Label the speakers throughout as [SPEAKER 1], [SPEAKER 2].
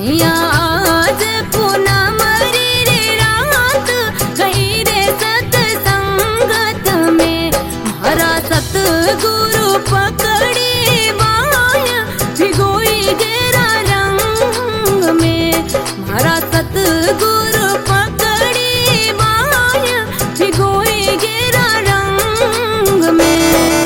[SPEAKER 1] सैया आज पूनम रे रात गई रे सत्संगत में, मारा सतगुरु पकड़ी बाया भिगोई गेरा रंग में, मारा सतगुरु पकड़ी बाया भिगोई गेरा रंग में।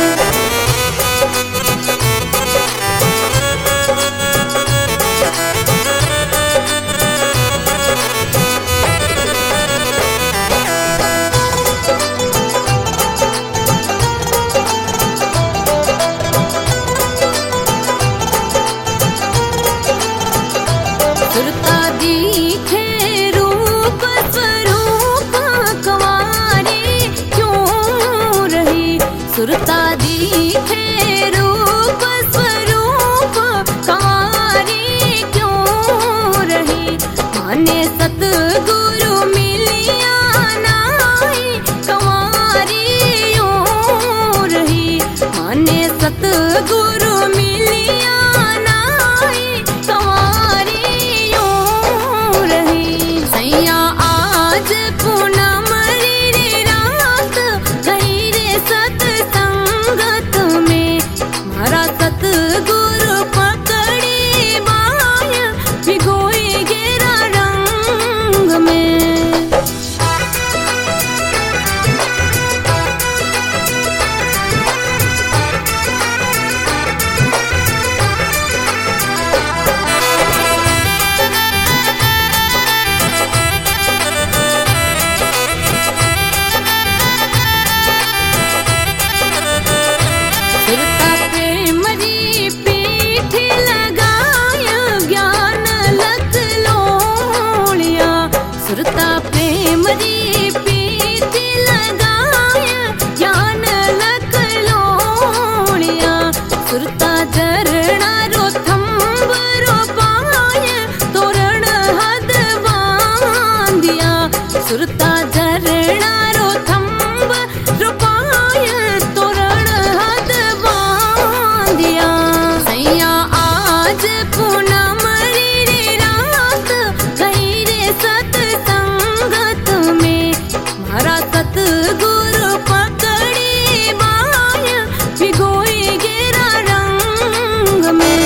[SPEAKER 1] सुरता दिखे रूप स्वरूप कंवारी क्यों रही, सुरता दिखे रूप स्वरूप कंवारी क्यों रही, माने सतगुरु मिलिया नाई कंवारी यूं रही, माने सतगुरु मिलिया नाई कंवारी यूं रही। सैया आज पूनम रे रात गई रे सत्संगत में, मारा सतगुरु पकड़ी बाया भिगोई गेरा रंग में। सुरता प्रेम री पीठ लगाया ज्ञान लख लोलिया, सुरता प्रेम री पीठ लगाया ज्ञान लख लोलिया, सुरता झरना रो थंब रो पाया तोरण हद बांधिया, सुरता झरना रो थंब रो पाया तोरण हद बांधिया। सैया आज पूनम रे रात गई रे सत्संगत में, मारा सतगुरु पकड़ी बाया भिगोई गेरा रंग में।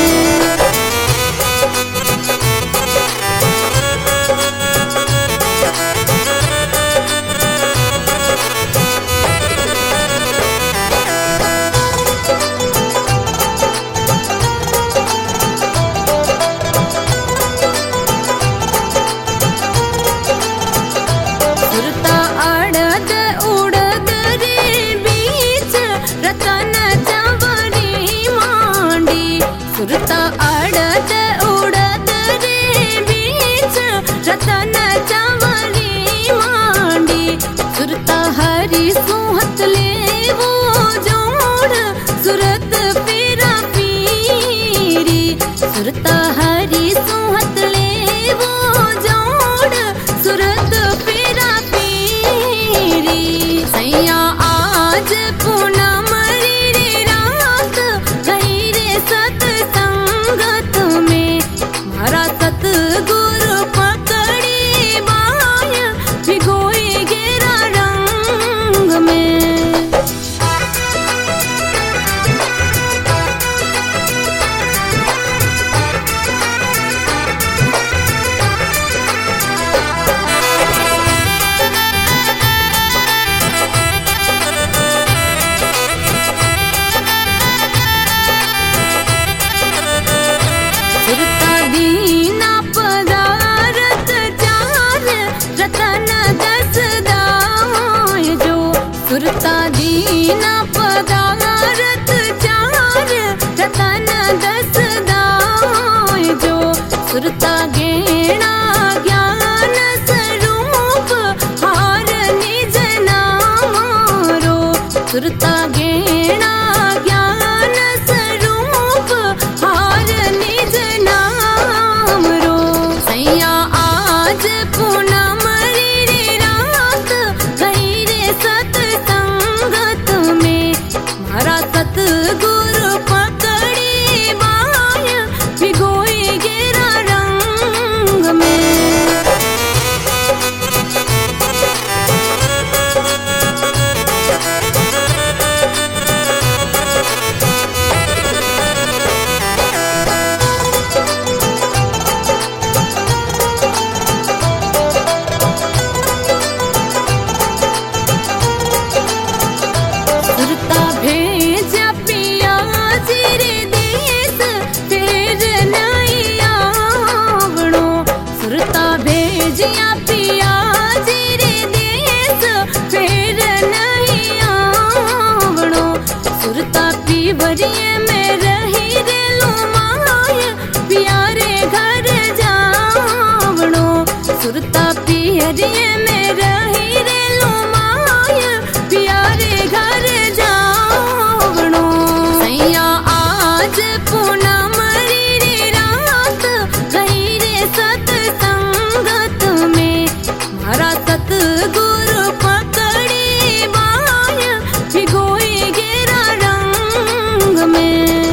[SPEAKER 1] सुरता अड़द उड़द रे बीच रतन चवरी मांडी, सुरता अड़द उड़द रे बीच रतन चवरी मांडी, सुरता हरी सुहत ले वो जोड़ सुरत फिरा पीरी, सुरता हरी सुहत ले वो जोड़ सुरत फिरा पीरी। सैया आज पूनम रे रात गई रे सत्संगत में, मारा सतगुरु पकड़ी बाया भिगोई गेरा रंग में। सुरता दीना पदारथ चार रतन दस दाय जो, सुरता दीना पदारथ चार रतन दस दाय जो, सुरता गेणा ज्ञान स्वरूप हार निज नामारो, सुरता गेणा ज्ञान स्वरूप हार निज नामरो। सैया आज पूनम रे रात गई रे सत्संगत में, मारा सतगुरु पकड़ी बाया भिगोई गेरा रंग नगरिये में रही रे लुमाय प्यारे घर जावणो सैया आज पूनम री रात गई रे सतसंगत में मारा सतगुरु पकड़ी बाय भिगोई गेरा रंग में।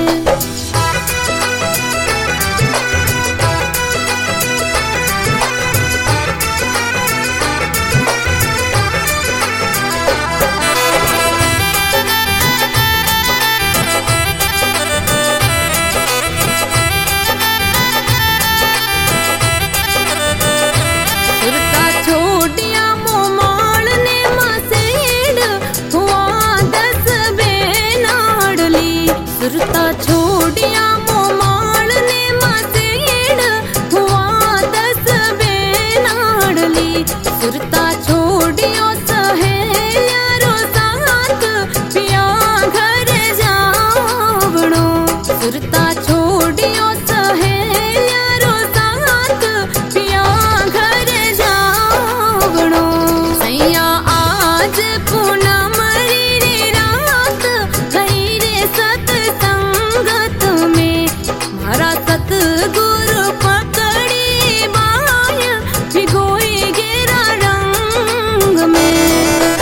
[SPEAKER 1] छोटिया मोमाल ने मसेड़ हुआ 10 बेनाड़ली सुरता छोटिया मोमाल ने मसेड़ हुआ 10 बेनाड़ली सुरता छोड़ियो सहेल्यारो साथ पिया घर जावणो सुरता छोड़ियो सहेल्यारो साथ पिया घर जावणो सैया आज पूनम री रात गई रे सतसंगत में मारा सतगुरु पकड़ी बाय भिगोई गेरा रंग में।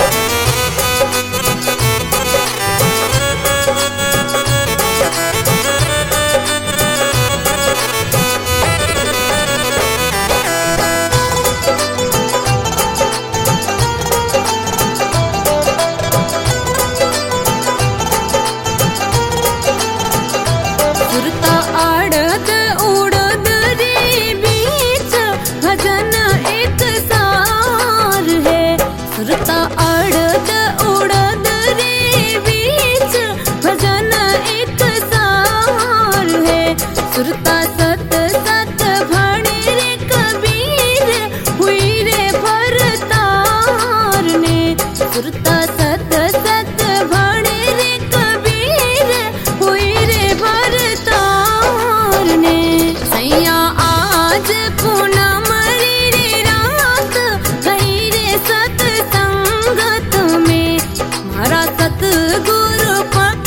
[SPEAKER 1] सुरता आड़द उड़द रे बीच भजन एक सार है सुरता आड़द उड़द रे बीच भजन एक सार है सुरता सत सत भणे रे कबीर हुई रे भरतार ने सुरता सत सत भणे रे कबीर हुई रे भरतार ने सैया आज पूनम री रात गई रे सतसंगत में मारा सतगुरु पकड़ी